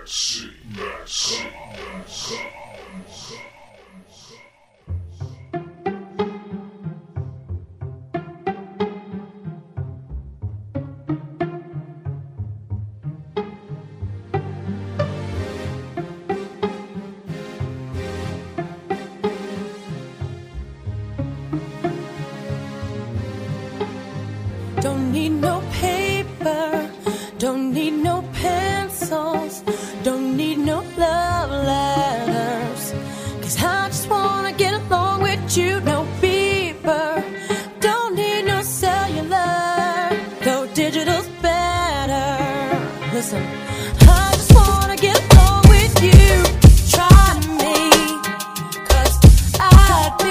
Don't need no paper, don't need no pencils, don't need no love letters, 'cause I just wanna get along with you. No beeper, don't need no cellular, though digital's better. Listen, I just wanna get along with you. Try me, 'cause I'd be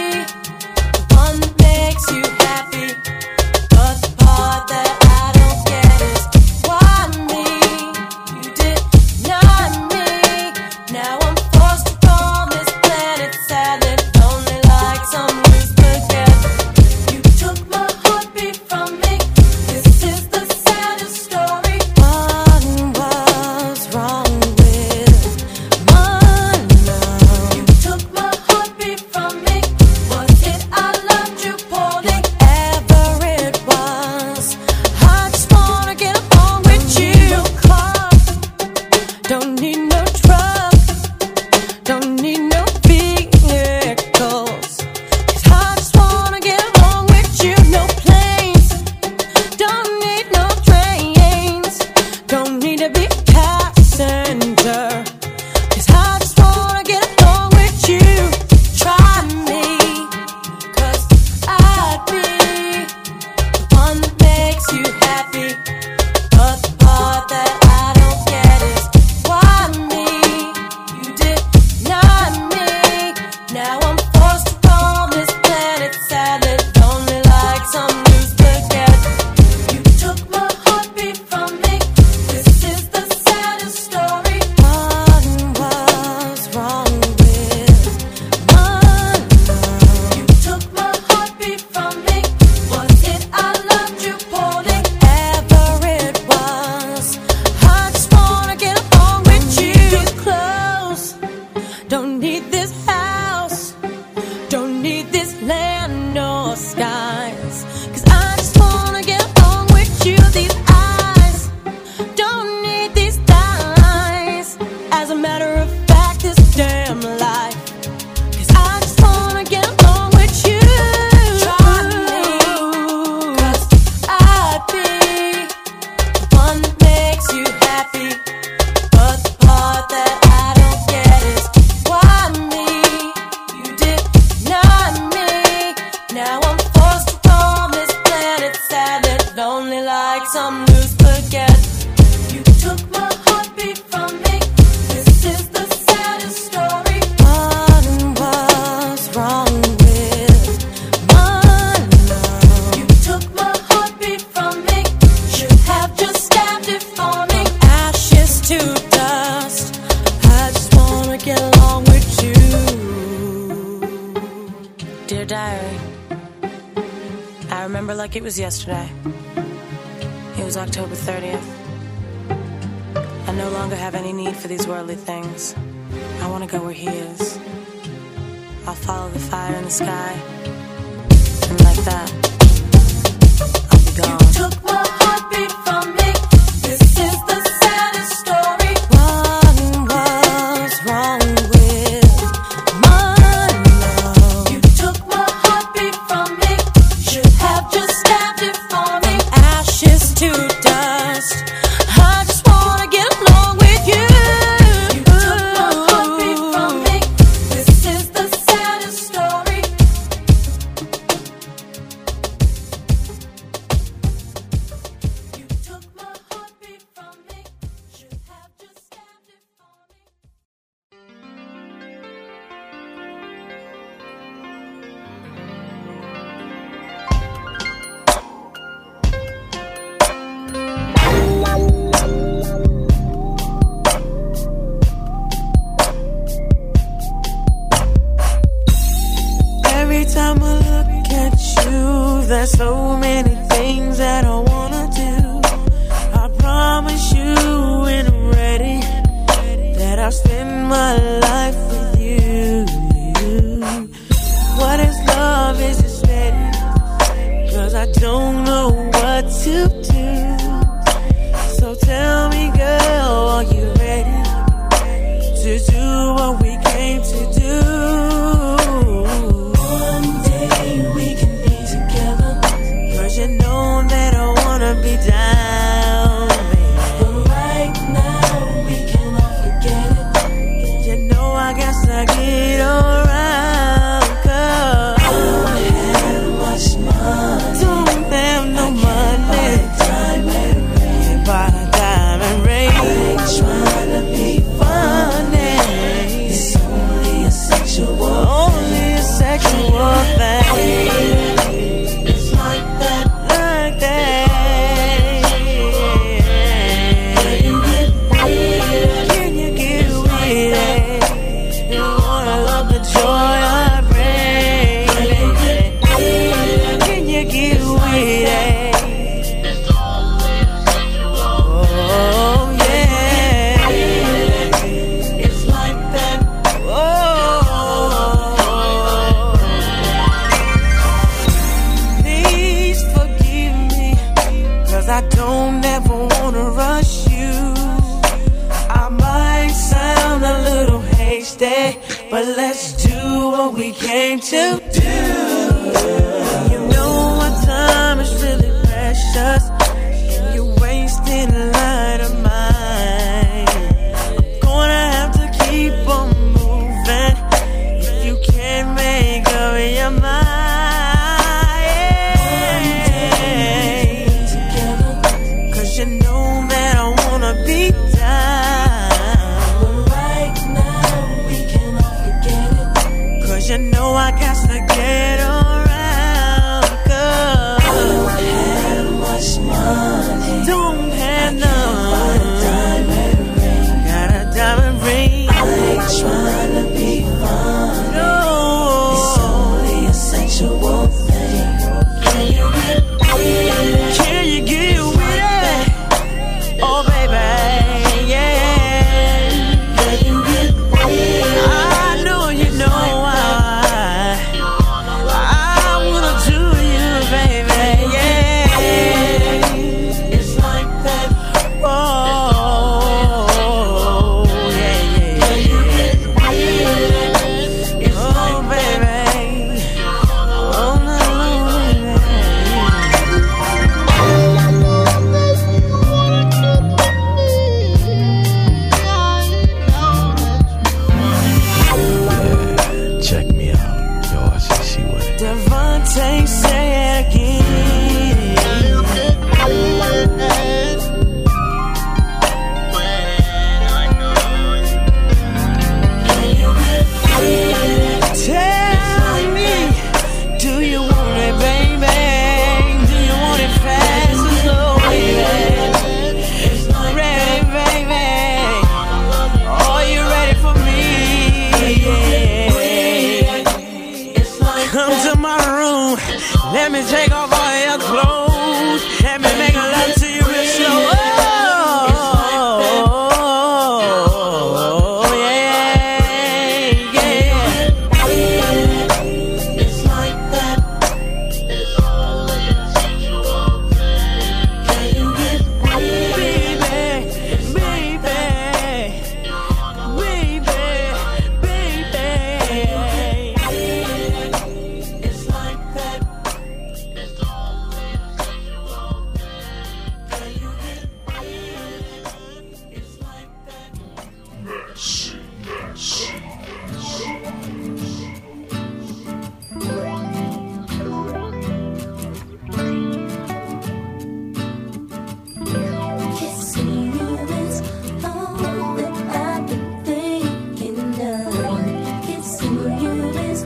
the one that makes you happy. But the part that I don't get is why me? You did not me. Now I'm forced to roam this planet, sadly lonely like some loose spaghetti. You took my heartbeat from me. This is the saddest story. What was wrong with my love? You took my heartbeat from me. Was it I loved you poorly? Whatever it was, I just wanna get along with you. No car, don't need no truck, don't need no vehicles, 'cause I just wanna get along with you. No planes, don't need no trains, don't need to be a passenger, 'cause I just wanna get along with you. Try me, 'cause I'd be the one that makes you happy. But the part that I don't get is why me? You did not me. Now I'm forced to roam this planet, sadly lonely like some loose spaghetti. You took my heartbeat from me. This is the saddest story. What was wrong with my love? You took my heartbeat from me. Was it I loved you poorly? Whatever it was, I just wanna get along with you. These clothes, don't need this house, don't need this land nor skies, 'cause I just wanna get along with you. These eyes, don't need these thighs. As a matter of fact, this damn life, 'cause I just wanna get along with you. Try me, 'cause I'd be the one that makes you happy. But the part that I don't get is why me? You did not me. Now I'm forced to roam this planet, sadly lonely like some loose spaghetti. You took my heartbeat from me. This is the saddest story. What was wrong with my love? You took my heartbeat from me. Should have just stabbed it for me. Ashes to dust, I just wanna get along with you. Dear diary, I remember like it was yesterday. It was October 30th. I no longer have any need for these worldly things. I want to go where he is. I'll follow the fire in the sky, and like that, I'll be gone. You took my heartbeat from me. This is the saddest story. What was wrong with my love? You took my heartbeat from me. Should have just stabbed it for me. Ashes to dust, I just wanna get along with you. You took my heartbeat from me. This is the saddest story. my life with you. What is love? Is it steady? 'Cause I don't know what to do. So tell me, girl, are you ready to do what we came to do? One day we can be together, 'cause you know that I wanna be down, baby. But right now we cannot forget it. You know I got to get around, 'cause I don't have much money. Don't have no money. Buy a diamond ring. I ain't trying to be funny. It's only a sexual thing. It's like that, like that. Can you get with it? Can you get with it? You wanna love the joy I bring. Can you get with it? I don't ever wanna rush you. I might sound a little hasty, but let's do what we came to do. You know our time is really precious, and you're wasting a light of mine. I'm gonna have to keep on moving if you can't make up your mind. You know that I wanna be down, but right now we cannot forget it. 'Cause you know I got to get around, 'cause I don't have much money. Don't have none. Got a diamond ring. Got a diamond ring. I ain't trying to be fun. No, it's only a sexual thing. Can you get with it? Can you get with it? Oh baby, yeah. Can you get with it? I know you know I wanna do you, baby, yeah. It's like that. Oh, yeah, yeah. Can you get with it? It's oh baby. Oh no, baby. Check me out. Yo, I should see what it is. Devontae, say it again. Tell me, do you want it, baby? Do you want it fast or slow, baby? Ready, baby? Are you ready for me? Yeah. Come to my room, let me take off all your clothes. Let me make love to you real slow. Oh, yeah, yeah. It's like that. It's only a sexual thing. Can you get with it? Baby, baby, it's like that. It's only a sexual thing. Can you get with it? It's like that. Kissing you is all that I've been thinking of. Kissing you is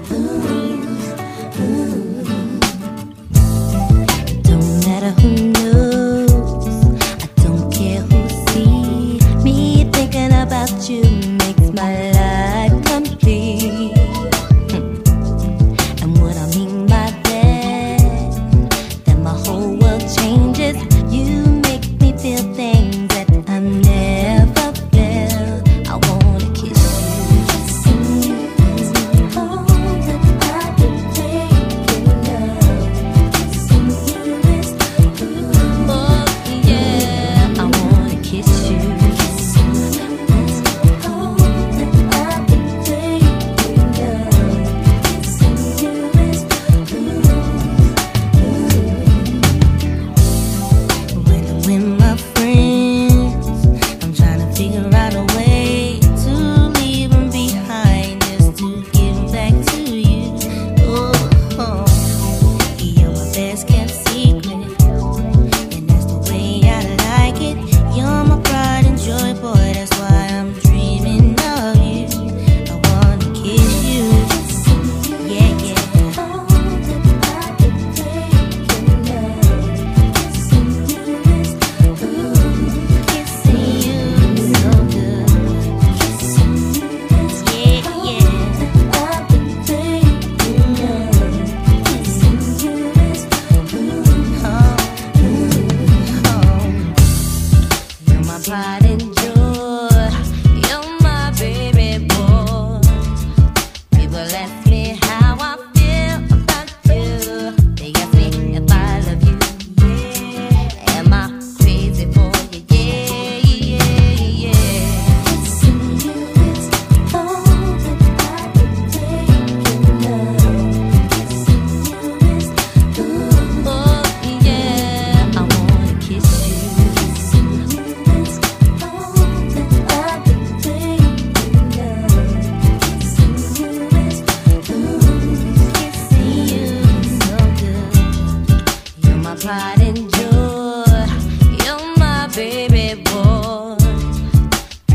don't matter who knows. I don't care who sees me thinking about you makes my life complete. And what I mean by that my whole world changes. You make me feel things that I never felt. I wanna kiss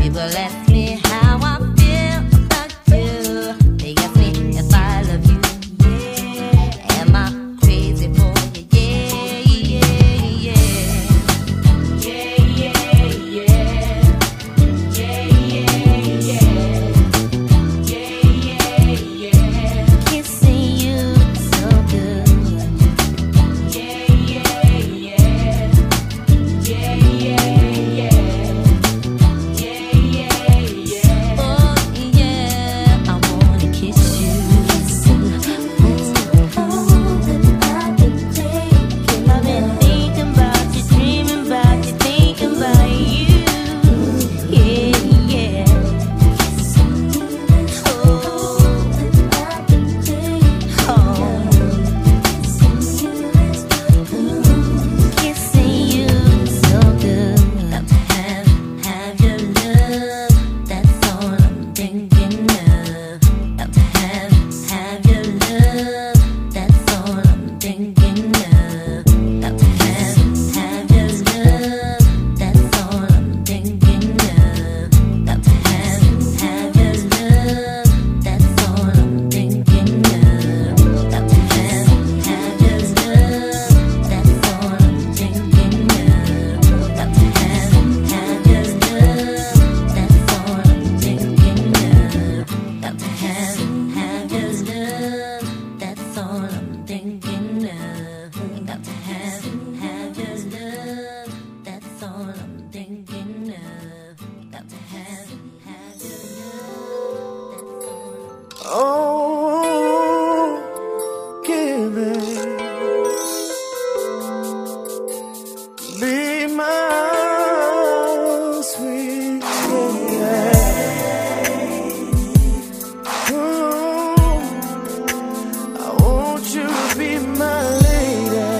People ask me how I feel about you. They ask me if I love you. Yeah. Am I crazy for you? Yeah, yeah, yeah. Yeah, yeah, yeah. Yeah, yeah, yeah. Yeah, yeah, yeah. Kissing you so good. Yeah, yeah, yeah. Yeah, yeah, yeah. Oh yeah, I wanna kiss you. I've been thinking about you, dreaming about you, thinking about you. Yeah, yeah. Kissing you so good. Got to have your love. That's all I'm thinking of. Got to have your love. That's all I'm thinking of. Got to have your love. That's all I'm thinking of. Got to have your love. That's all I'm thinking of. Got to have your love. That's all I'm thinking of. Got to have your love. That's all I'm thinking of. Got to have your love. That's all I'm thinking of. Got to have your love. That's all I'm thinking of. Got to have your love. That's all. Oh, give it. Be my sweet lady. I want you to be my lady.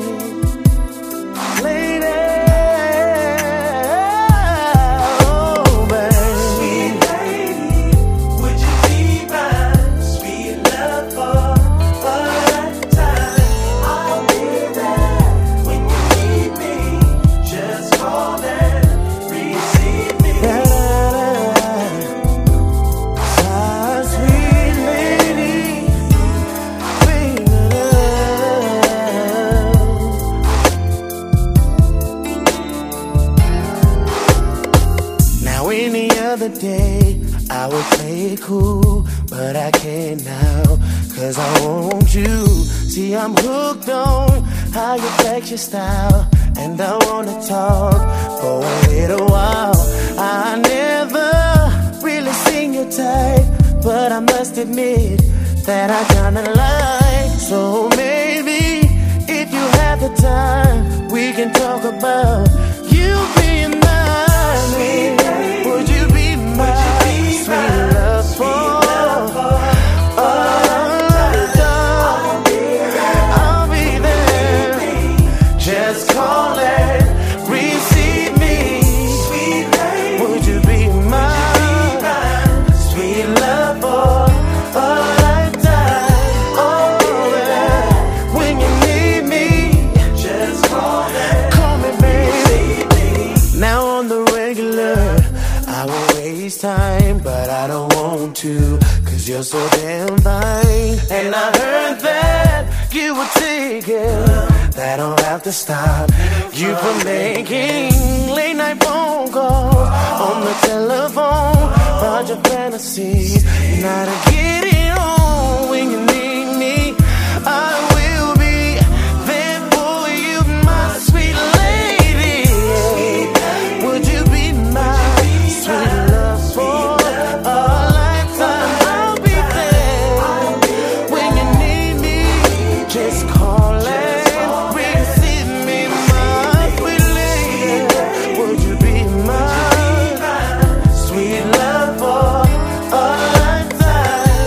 Lady. Oh, baby. Sweet lady, would you be my sweet love for a lifetime? I'll be there when you need me. Just call and receive me. My sweet lady, baby. Now any other day I would play it cool, but I can't now, 'cause I want you. See, I'm hooked on how you flex your style, and I wanna talk for a little while. I never really seen your type, but I must admit that I kinda like. So maybe if you have the time, we can talk about you being mine. Would you be my sweet love for a lifetime? I'll be there. Just call and receive me. Would you be my sweet love for a lifetime? Oh, yeah. When you need me, just call me, baby. Now on the regular, I won't waste time, but I don't want to, 'cause you're so damn fine. And I heard that you were taken. That don't have to stop you from making late night phone calls on the telephone about your fantasies. Now to get it on when you need me, I will be there for you, my sweet lady. Would you be my sweet love for a lifetime? I'll be there when you need me. Just call and receive me, my sweet lady. Would you be my sweet love for a lifetime?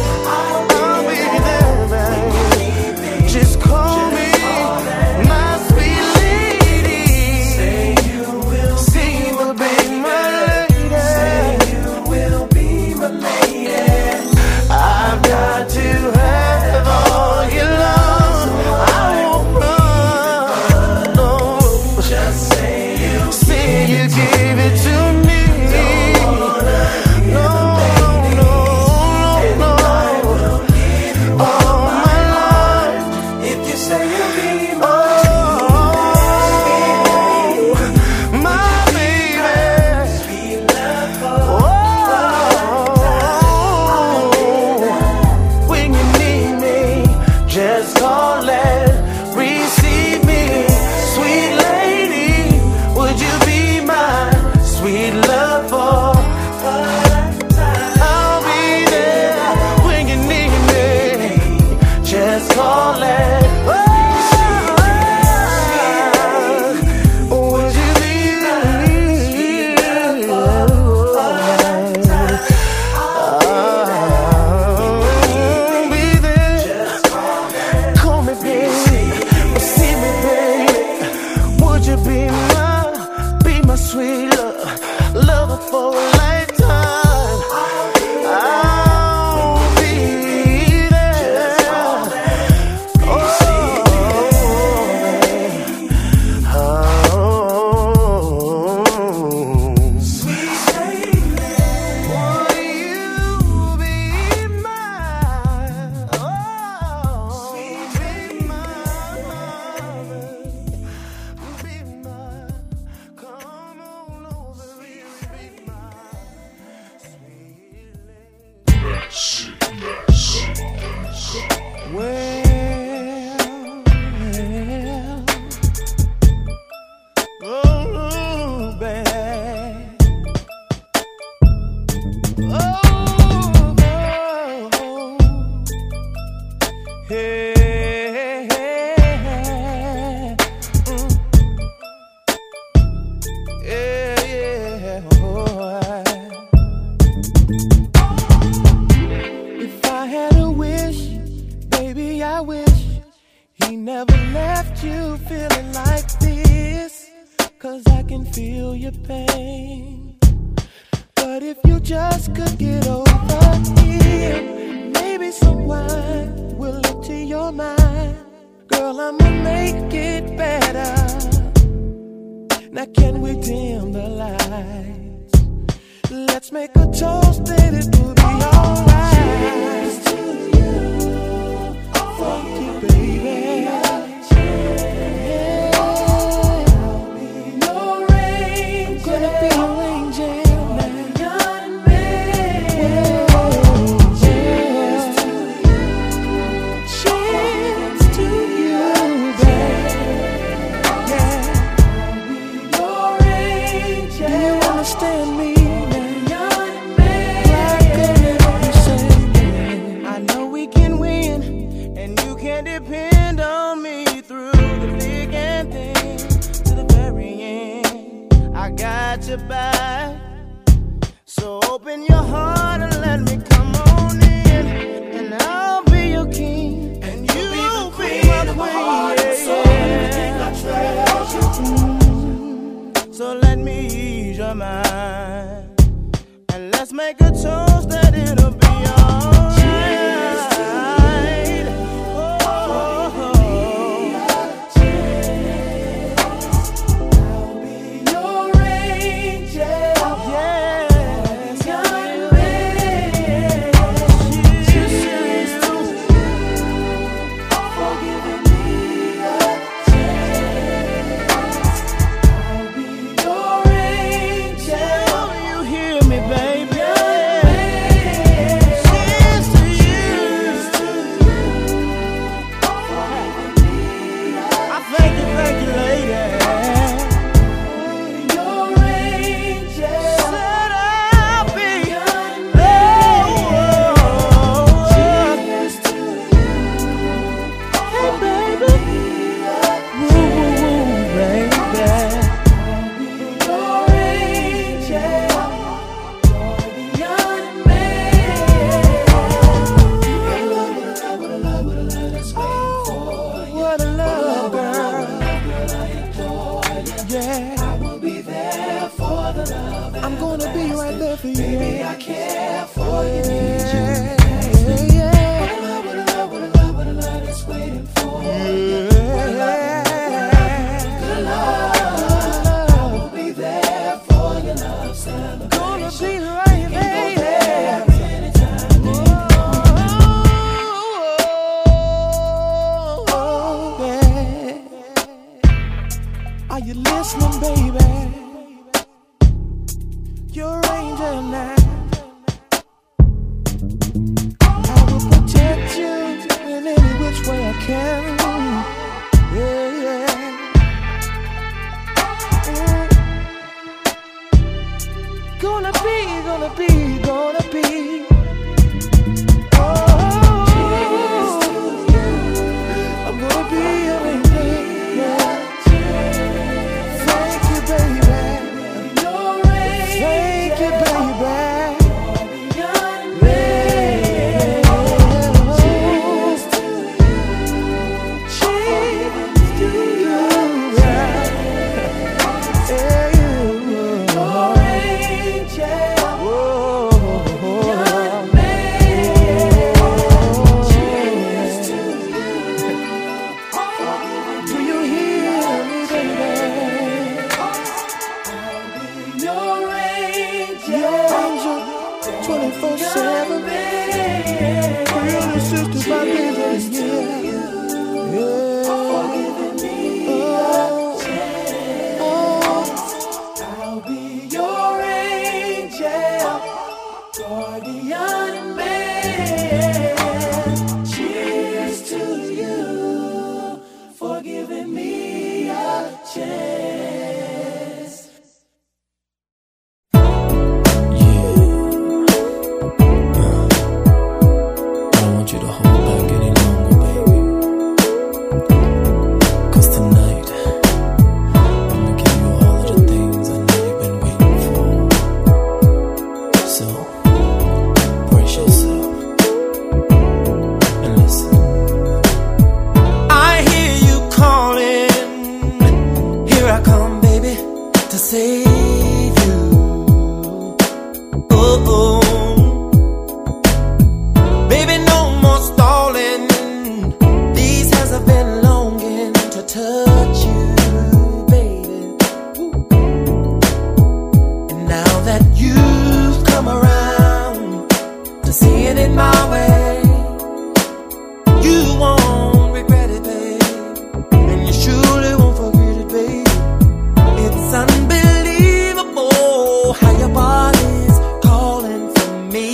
saying it my way. You won't regret it, babe, and you surely won't forget it, babe. It's unbelievable how your body's calling for me.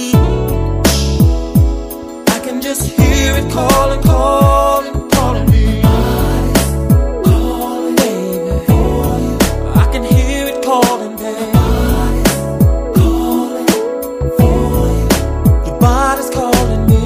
I can just hear it calling, calling, calling me. Calling, baby, for you. I can hear it calling, baby. Calling for you. Your body's calling me.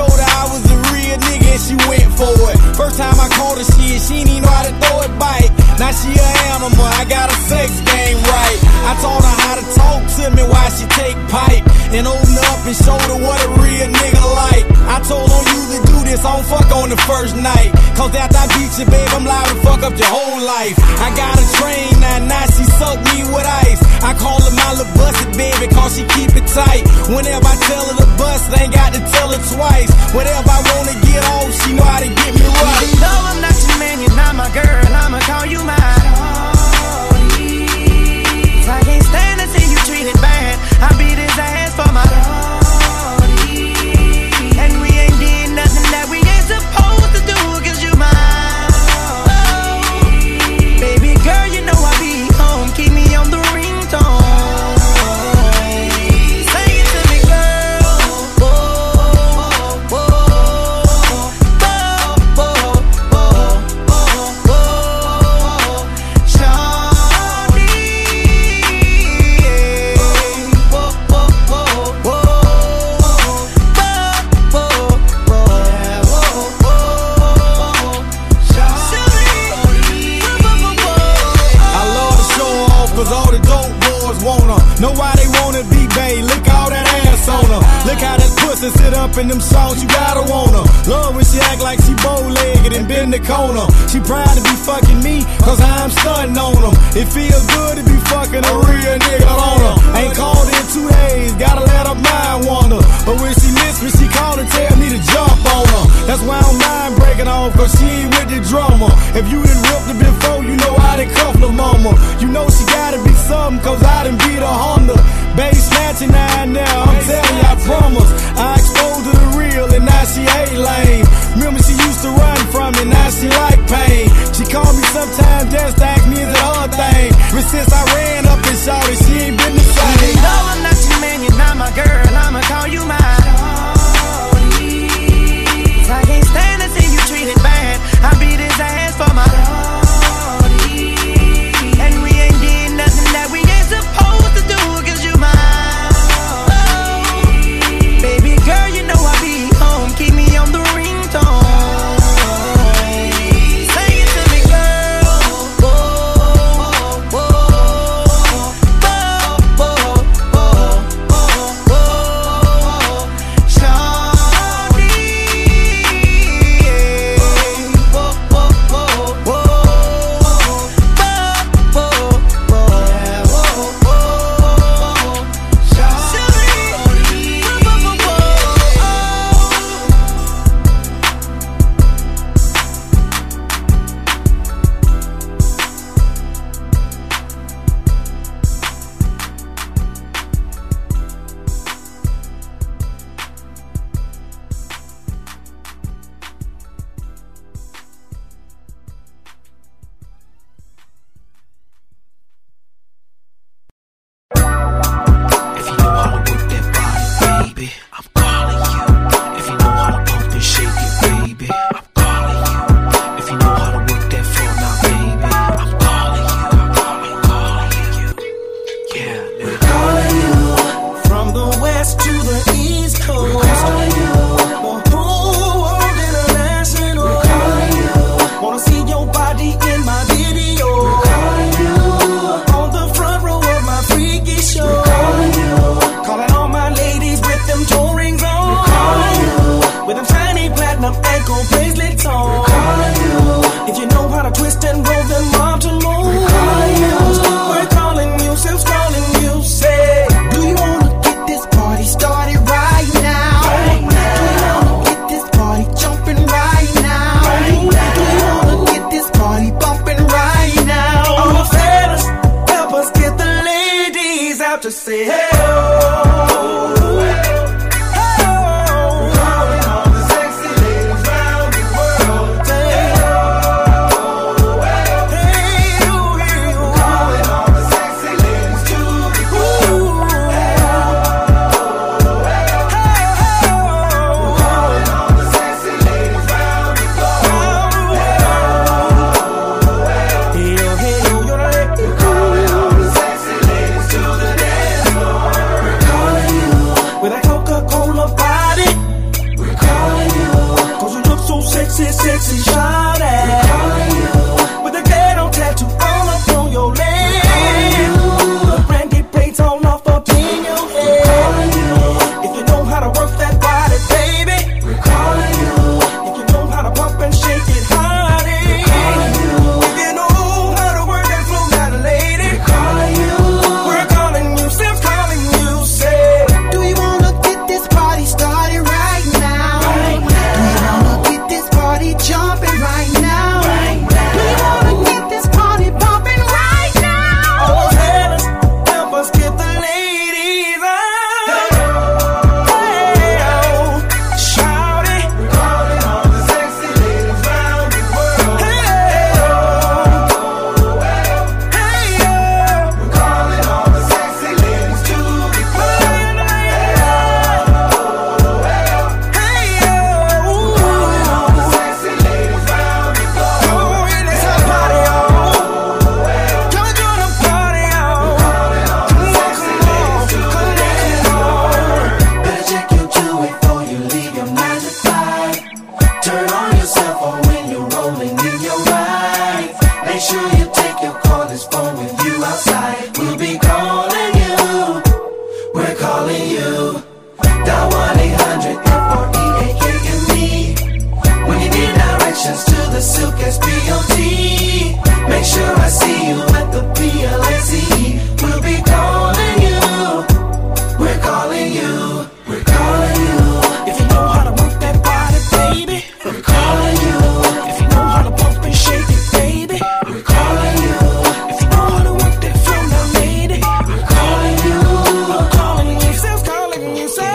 First time I called her shit, she didn't even know how to throw it back. Now she an animal, I got a sex game right. I taught her how to talk to me while she take pipe, and open up and show her what a real nigga like. I told her you to do this, I don't fuck on the first night, cause after I beat you, babe, I'm liable to fuck up your whole life. I got a train now she suck me with ice. I call her my little busted baby, cause she keep it tight. Whenever I tell her to bust, I ain't got to tell her twice. Whatever I wanna get off, she know how to get me right. Even though I'm not your man, you're not my girl, I'ma call you mine. I can't stand to see you treated bad. I beat his ass for my Lordy. And we ain't did nothing that we ain't supposed to do, cause you mine. Baby girl, you know I be home. Keep me on the ringtone. Sing it to me, girl. Whoa, whoa, whoa, whoa, whoa, whoa. Shawty. Cause all the dope boys want her. Know why they wanna be bae. Look all that ass on her. Look how that pussy sit up in them songs. You gotta want her. Love when she act like she bow-legged and bend the corner. She proud to be fucking me, cause I'm stunting on them. It feels good to be fucking a real nigga on her. Ain't called in 2 days, gotta let her mind wander. But when she miss me, she call and tell me to jump on her. That's why I'm mind breaking off, cause she ain't with the drama. If you done ripped her before, you know I done cuffed her mama. You know she gotta be something, cause I done beat a Honda. Baby snatching now, I'm telling you, I promise. I exposed her to the real, and now she ain't lame. Remember she used to run from me, now she like pain. She called me sometimes just to ask me is it her thing. But since I ran up and shot her, she ain't been the same. Even though I'm not your man, you're not my girl, I'ma call you mine. I can't stand to see you treated bad. I beat his ass for my Lordy. And we ain't did nothing that we ain't supposed to do, cause you mine. Baby girl, you know I be home. Keep me on the ringtone. Sing it to me, girl. Whoa, whoa, whoa, whoa, whoa, whoa. Shawty. Whoa, whoa, whoa, whoa, whoa, If you know how to work that body, baby, I'm calling you. If you know how to pump and shake it, baby, I'm calling you. If you know how to work that floor now, baby, I'm calling you. I'm calling you. Yeah, nigga. Calling you from the west to the east coast. Calling you the whole world international. Calling you wanna see your body in my video. Calling you on the front row of my freaky show. Calling you calling all my ladies with them toe rings on. Calling you with them tiny platinum ankle bracelets on. Calling you if you know how to twist and roll them arms to move. Calling you we're calling you, Silk's calling you. Say, do you wanna get this party started right now? Right now. Do you wanna get this party jumping right now? Right now. Do you wanna get this party bumping right now? All the fellas, help us get the ladies out to say hey. Calling all the sexy ladies round the world. Say, sure you take your cordless phone with you outside. We'll be calling you. We're calling you. Dial 1-800-FREAK-me. When you need directions to the Silk SBOT, make sure I see you at the PLACE. We'll be calling you. We're calling you. We're calling you. If you know how to work that body, baby, we're calling you. If you know how to pump and shake it, baby, we're calling you. If you know how to work that flow now, lady, we're calling you. I'm calling you. Still calling you, say.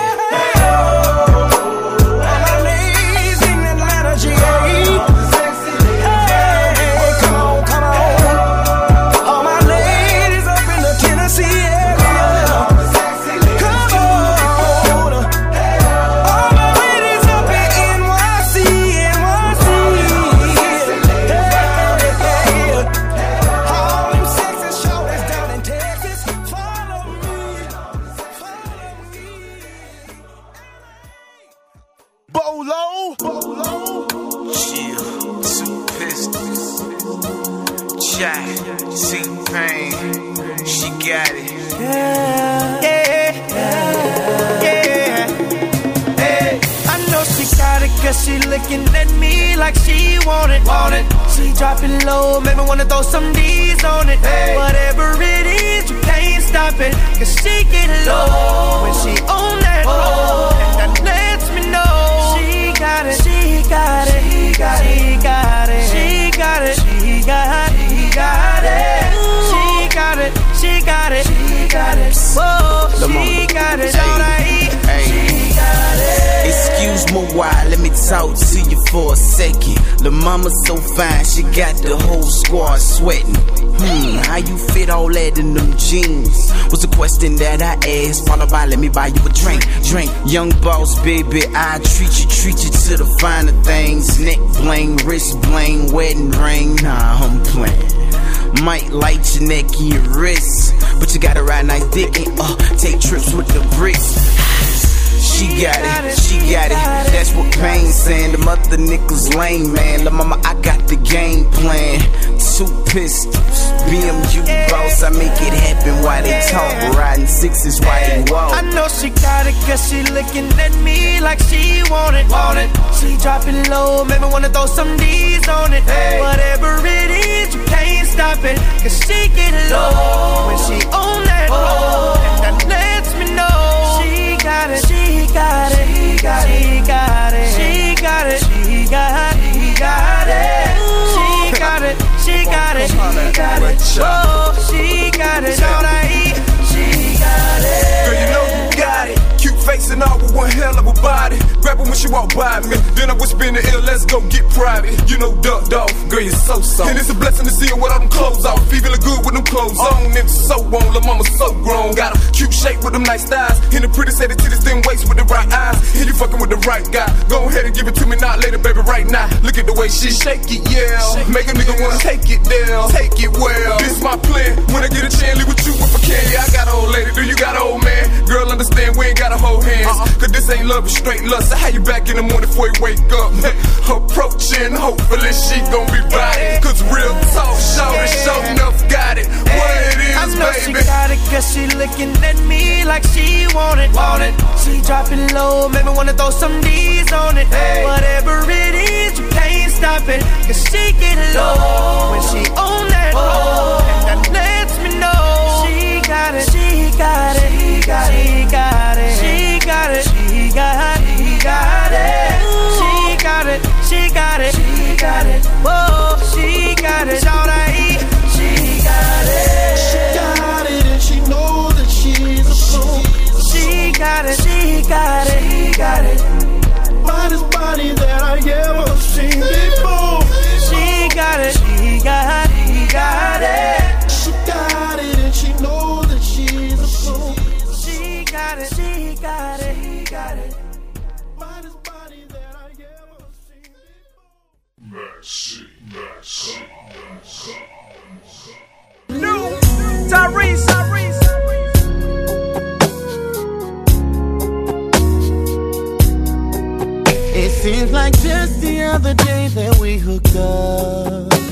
She looking at me like she want it. She dropping low, make me wanna throw some D's on it. Whatever it is, you can't stop it. Cause she get low when she on that road. And that lets me know she got it, she got it, she got it, she got it, she got it, she got it, she got it, she got it, she got it, she got it, whoa, she got it, all right, she got it. Excuse me while, let me talk to you for a second. The mama's so fine, she got the whole squad sweating. How you fit all that in them jeans? Was a question that I asked, followed by let me buy you a drink. Young boss, baby, I treat you to the finer things. Neck bling, wrist bling, wedding ring, nah, I'm playing. Might light your neck and your wrist, but you gotta ride nice dick and take trips with the bricks. She got it, she got it, that's what Payne's saying. The mother niggas lame, man. La mama, I got the game plan. 2 pistols, BMU boss, I make it happen while they talk. Riding 6s while they walk. I know she got it cause she looking at me like she want it. She dropping low, make me wanna throw some D's on it. Whatever it is, you can't stop it. Cause she get low when she on that road. And that lets me know she got it, she got it, she got it, she got it, she got it, she got it, she got it, she got it, she got it, oh, she got it, all right, she got it. Girl, you know you got it. Cute face and all with one hell of a body. Grab her when she walk by me. Then I whisper in the ear, let's go get private. You know, ducked off. Girl, you're so soft. And it's a blessing to see her with all them clothes off. Feet feeling good with them clothes on. And so on. La mama so grown. Got a cute shape with them nice thighs. And the pretty set of titties, thin waist with the right eyes. And you fucking with the right guy. Go ahead and give it to me, not later, baby, right now. Look at the way she shake it, yeah. Make a nigga wanna take it down. Take it well. This my plan. When I get a chance, leave with you if I can. Yeah, I got an old lady. Do you got an old man? Girl, understand we ain't gotta hold hands. Cause this ain't love, it's straight lust. So how you back in the morning before you wake up? Approaching, hopefully she gon' be riding. Cause real talk, shorty, show enough got it. What it is, I know baby. she got it cause she looking at me like she want it. She dropping low, make me wanna throw some D's on it. Whatever it is, you can't stop it. Cause she get low when she on that road. And that lets me know she got it, she got it, she got it, she got it, she got it, she got it, she got it, she got it, she got it, she got it, whoa, she got it, all right, she got it. She got it and she know that she's a fool. She got it, she got it, she got it. Finest body that I ever seen before. She got it, she got it, she got it. She got it and she know that she's a fool. She got it, she got it, she got it. Finest body that I ever seen before. New Tyrese. It seems like just the other day that we hooked up. I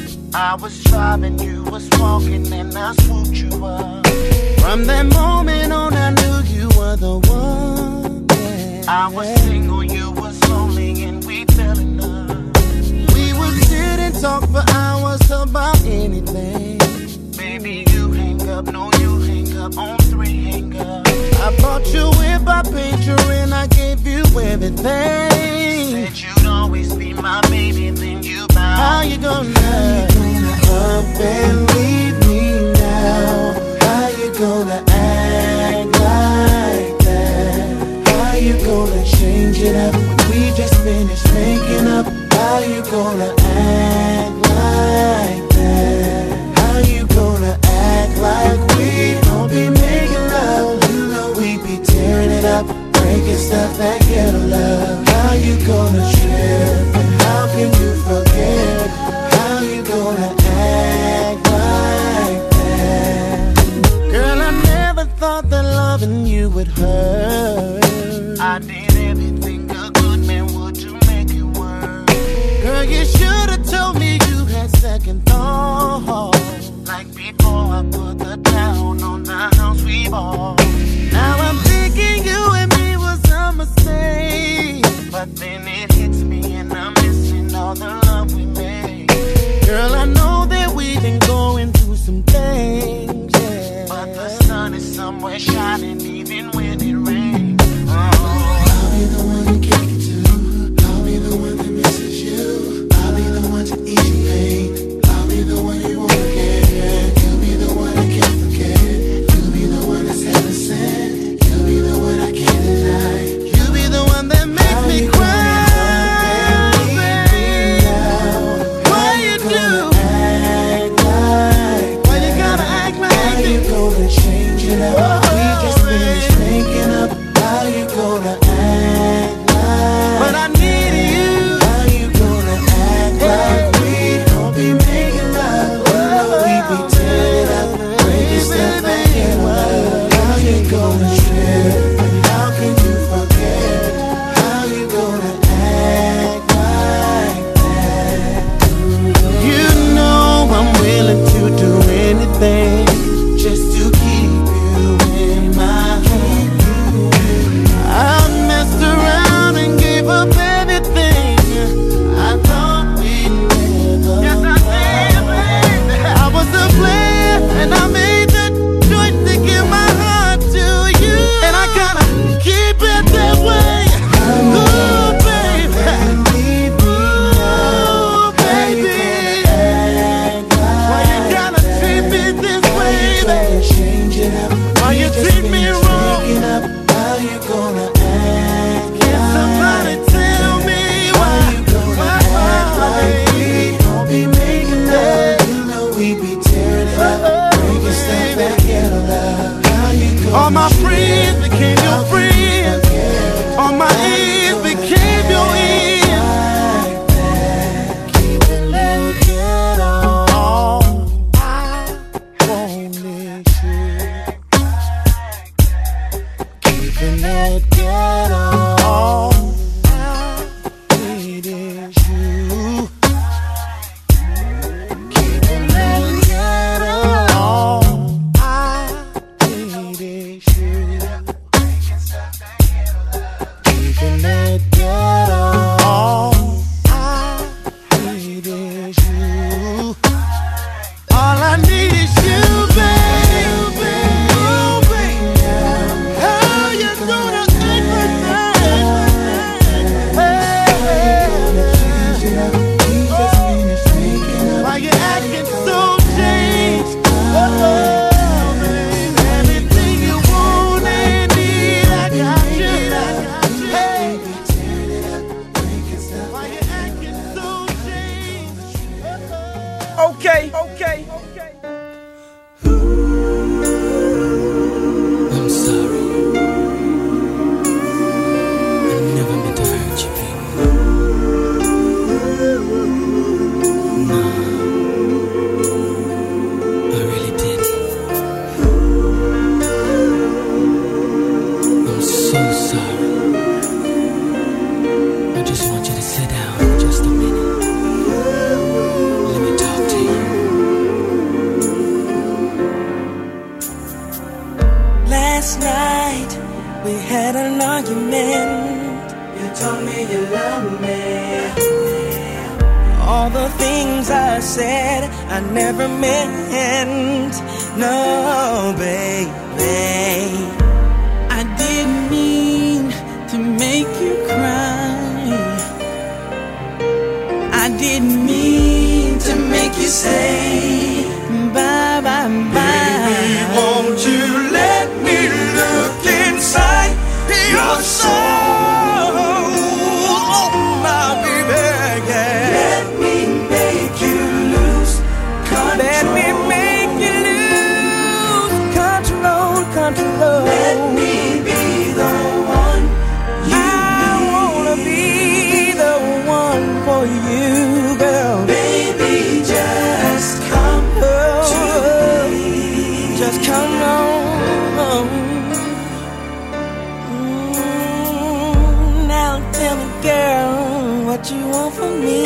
I was driving, you was walking, and I swooped you up. From that moment on, I knew you were the one. Yeah. I was single, you was lonely, and we fell in love. We would sit and talk for hours about anything. Baby, you hang up, no, you hang up on 3 hang up. I bought you a whip, I paid your rent, I gave you everything. Said you'd always be my baby, then you bowed. How you gonna up and leave me now? How you gonna act like that? How you gonna change it up? We just finished making up. How you gonna act like that? How you gonna act like we don't be making love? You know we be tearing it up, breaking stuff that get love. How you gonna trip and how can you forget? How you gonna act like that? Girl, I never thought that loving you would hurt. I did everything a good man would to make it work. Girl, you should've told me you had second thoughts. Like before I put the down on the house we bought. Now I'm thinking you and me was a mistake. But then it hits me and I'm missing all the love we made. Girl, I know that we've been going through some things, yeah. But the sun is somewhere shining even when it rains. I'll be the one to kick it to. I'll be the one that misses you. I'll be the one to ease your pain. I'll be the one you wanna get. You'll be the one I can't forget. You'll be the one that's heaven sent. You'll be the one I can't deny. You'll be the one that makes me cry. Change it up. We just finished making up. How you gonna act like? But I need you. How you gonna act like we don't be making love? We be tearing it up, breaking stuff that get love. How you gonna trip? And how can you forget? How you gonna act like that? You know I'm willing to do anything just to keep you in my home. I messed around and gave up everything. I thought we'd never. Yes, I did, baby. I was a player and I made the choice to give my heart to you, and I gotta keep it that way. Ooh, baby. Ooh, baby. Why you gotta treat me this way? Change it up. Why you treat me wrong? How you gonna act? Can somebody tell me why? You gonna act like we don't be making love? You know we be tearing it up, breaking stuff that get love. How you gonna? All my friends became your friends. All my ears became your ears. Keeping it ghetto. Keeping it ghetto, all I need is you. Keeping it ghetto. argument. You told me you love me. All the things I said I never meant. No, baby, I didn't mean to make you cry. I didn't mean to make you say bye, bye, bye. Baby, won't you let me look inside your soul? Oh, my baby, yeah. Let me make you lose control. Let me make you lose control, control. Let me be the one you need. I wanna be the one for you, girl. Baby, just come to me. Just come on. Now tell me, girl, what you want from me.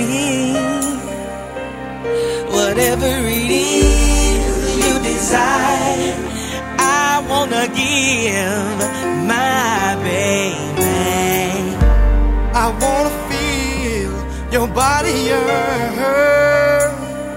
Whatever it is you desire, I wanna give my baby. I wanna feel your body yearn.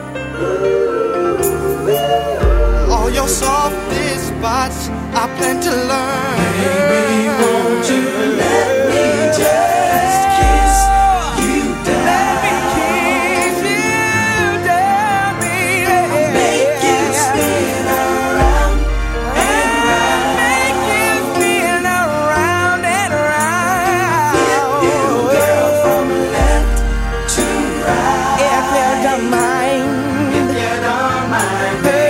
All your softest spots I plan to learn. Baby, won't you let me just kiss you down? Let me kiss you down, baby. I'll make you spin around and round. Make you spin around and round. Flip you, girl, from left to right. If you don't mind, if you don't mind, baby.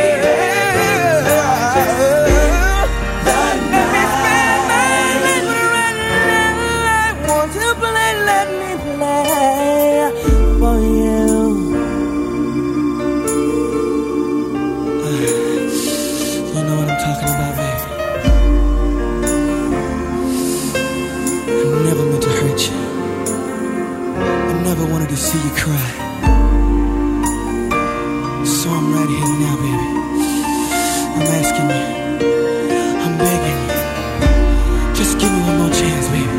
To see you cry, so I'm right here now, baby. I'm asking you, I'm begging you, just give me one more chance, baby.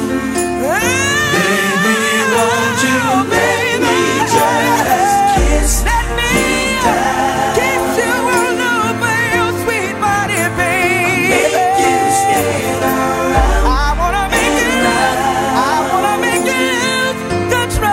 Baby, won't you let me just kiss me down? Kiss you all over your sweet body, baby. Make you spin around. I wanna make you love. I wanna make you lose control.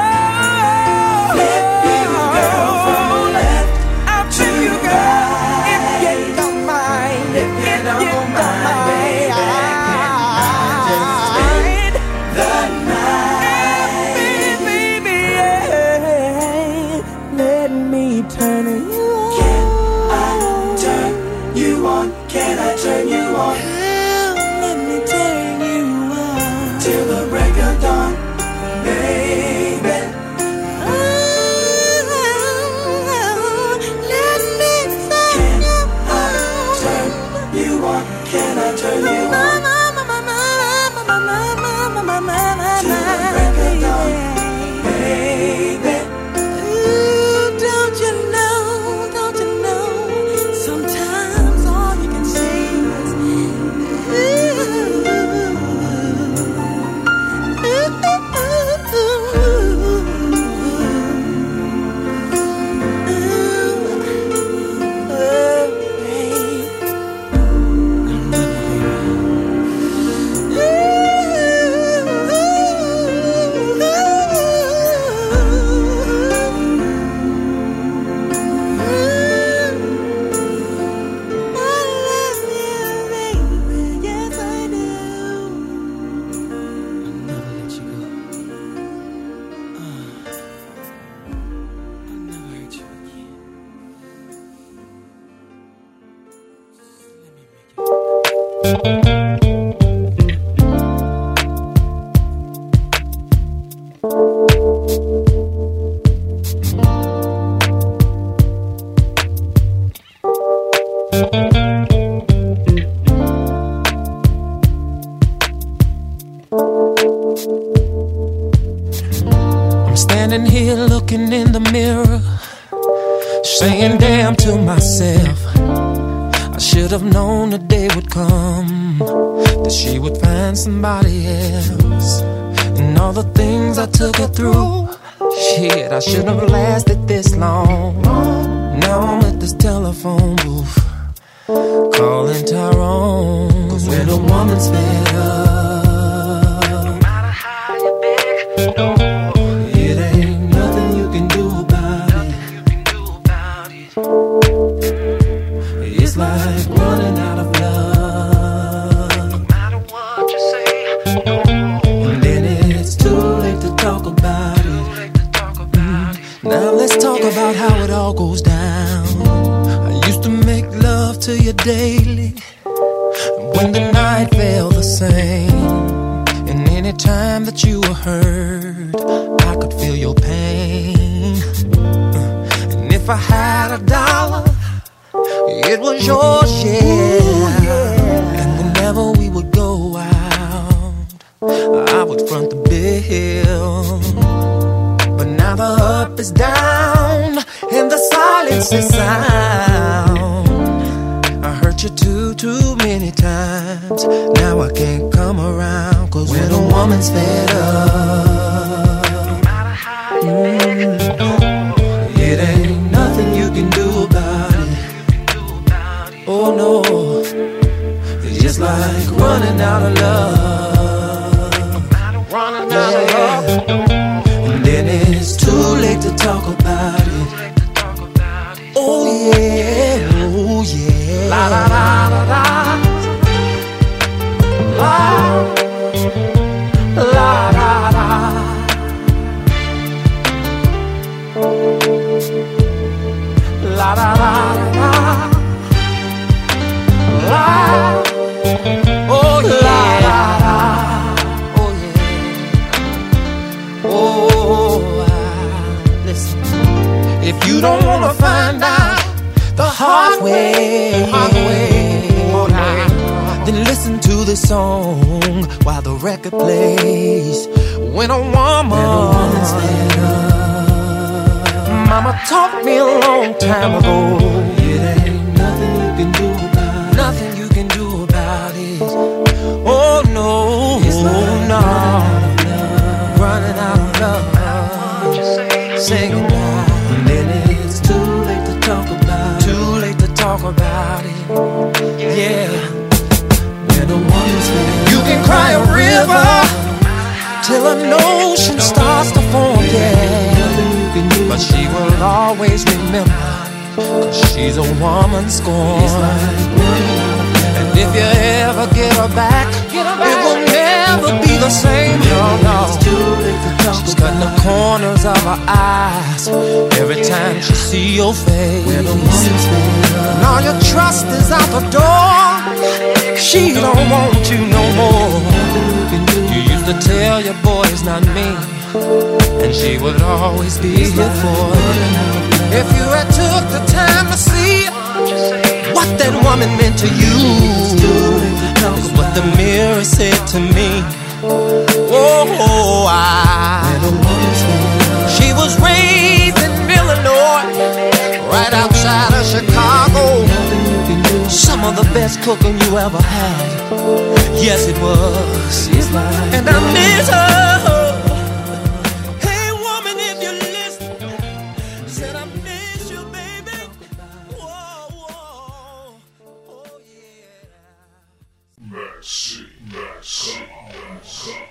I'm standing here looking in the mirror, saying damn to myself. I should have known the day would come that she would find somebody else. And all the things I took her through, shit, I shouldn't have lasted this long. Now I'm at this telephone booth calling Tyrone. Cause when a woman's fed up, no matter how you beg, no, it ain't nothing you can do about it. It's like running out of love. No matter what you say, no. And then it's too late to talk about it. Now let's talk about how it all goes down. I used to make love to you daily, when the night felt the same. And any time that you were hurt, I could feel your pain. And if I had $1, it was your share. And whenever we would go out, I would front the bill. But now the up is down and the silence is sound. I hurt you too many times. Now I can't come around. Cause when a woman's fed up, no matter how you it ain't nothing you can do about it. Oh no, it's just like running out of love. Running out of love. And then it's too late to talk about it. Oh yeah, oh yeah. La la la la la. La la la la. La la la la. La. Oh yeah. Oh yeah. Oh, listen. If you don't wanna find out the hard way, then listen to this song while the record plays. When a woman's fed up, Mama taught me a long time ago, it ain't nothing you can do about it. Nothing you can do about it. Oh no, no, running out of love. Singing now, and then it's too late to talk about it. Too late to talk about it. Yeah. When a woman's fed, you can cry a river till an ocean starts to form. Yeah. But she will always remember, cause she's a woman scorned. And if you ever get her back, it will never be the same. No. She's cutting the corners of her eyes every time she see your face. And all your trust is out the door. She don't want you no more. You used to tell your boy it's not me, and she would always be here for you. If you had took the time to see what that woman meant to you, is what the mirror said to me. Oh, she was raised in Illinois, right outside of Chicago. Some of the best cooking you ever had. Yes, it was. And I miss her. Hey, woman, if you listen, said I miss you, baby. Whoa, whoa. Oh, yeah. Mercy.